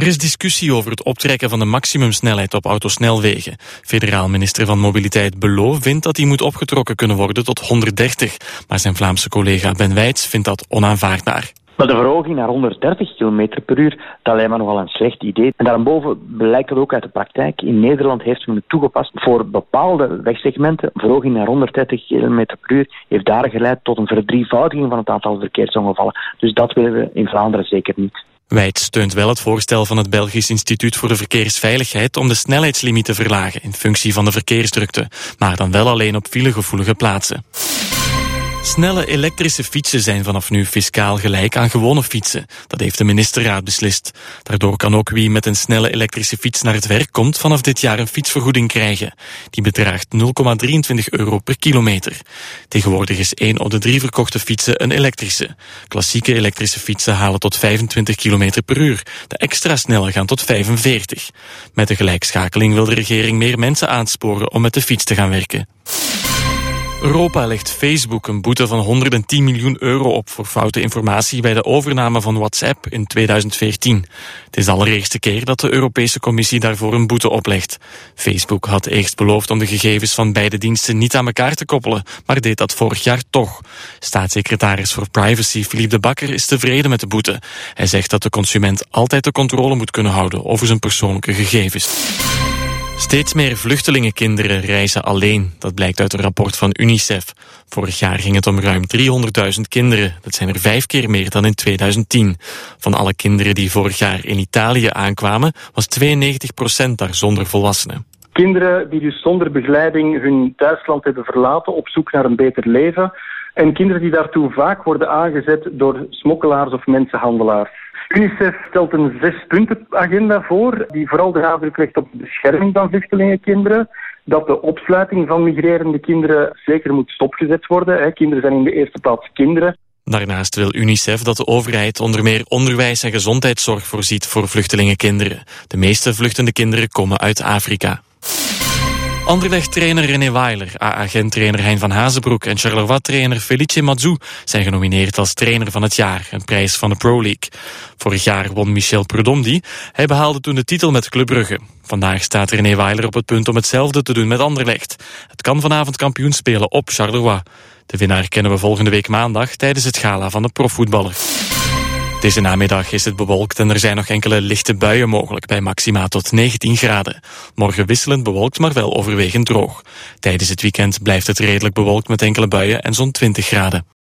is discussie over het optrekken van de maximumsnelheid op autosnelwegen. Federaal minister van Mobiliteit Belot vindt dat die moet opgetrokken kunnen worden tot 130. Maar zijn Vlaamse collega Ben Wijts vindt dat onaanvaardbaar. Maar de verhoging naar 130 km per uur, dat lijkt me nogal een slecht idee. En daarboven blijkt het ook uit de praktijk. In Nederland heeft men het toegepast voor bepaalde wegsegmenten. Verhoging naar 130 km per uur heeft daar geleid tot een verdrievoudiging van het aantal verkeersongevallen. Dus dat willen we in Vlaanderen zeker niet. Wijts steunt wel het voorstel van het Belgisch Instituut voor de Verkeersveiligheid om de snelheidslimiet te verlagen in functie van de verkeersdrukte, maar dan wel alleen op filegevoelige plaatsen. Snelle elektrische fietsen zijn vanaf nu fiscaal gelijk aan gewone fietsen. Dat heeft de ministerraad beslist. Daardoor kan ook wie met een snelle elektrische fiets naar het werk komt vanaf dit jaar een fietsvergoeding krijgen. Die bedraagt €0,23 per kilometer. Tegenwoordig is 1 op de 3 verkochte fietsen een elektrische. Klassieke elektrische fietsen halen tot 25 km per uur. De extra snelle gaan tot 45. Met de gelijkschakeling wil de regering meer mensen aansporen om met de fiets te gaan werken. Europa legt Facebook een boete van €110 miljoen op voor foute informatie bij de overname van WhatsApp in 2014. Het is de allereerste keer dat de Europese Commissie daarvoor een boete oplegt. Facebook had eerst beloofd om de gegevens van beide diensten niet aan elkaar te koppelen, maar deed dat vorig jaar toch. Staatssecretaris voor Privacy Philippe de Bakker is tevreden met de boete. Hij zegt dat de consument altijd de controle moet kunnen houden over zijn persoonlijke gegevens. Steeds meer vluchtelingenkinderen reizen alleen. Dat blijkt uit een rapport van UNICEF. Vorig jaar ging het om ruim 300.000 kinderen. Dat zijn er 5 keer meer dan in 2010. Van alle kinderen die vorig jaar in Italië aankwamen, was 92% daar zonder volwassenen. Kinderen die dus zonder begeleiding hun thuisland hebben verlaten op zoek naar een beter leven. En kinderen die daartoe vaak worden aangezet door smokkelaars of mensenhandelaars. UNICEF stelt een 6-punten-agenda voor die vooral de nadruk legt op de bescherming van vluchtelingenkinderen. Dat de opsluiting van migrerende kinderen zeker moet stopgezet worden. Kinderen zijn in de eerste plaats kinderen. Daarnaast wil UNICEF dat de overheid onder meer onderwijs en gezondheidszorg voorziet voor vluchtelingenkinderen. De meeste vluchtende kinderen komen uit Afrika. Anderlecht-trainer René Weiler, AA-Gent-trainer Hein van Hazenbroek en Charleroi-trainer Felice Mazou zijn genomineerd als trainer van het jaar, een prijs van de Pro League. Vorig jaar won Michel Prudhomme die. Hij behaalde toen de titel met Club Brugge. Vandaag staat René Weiler op het punt om hetzelfde te doen met Anderlecht. Het kan vanavond kampioen spelen op Charleroi. De winnaar kennen we volgende week maandag tijdens het gala van de profvoetballer. Deze namiddag is het bewolkt en er zijn nog enkele lichte buien mogelijk bij maxima tot 19 graden. Morgen wisselend bewolkt, maar wel overwegend droog. Tijdens het weekend blijft het redelijk bewolkt met enkele buien en zo'n 20 graden.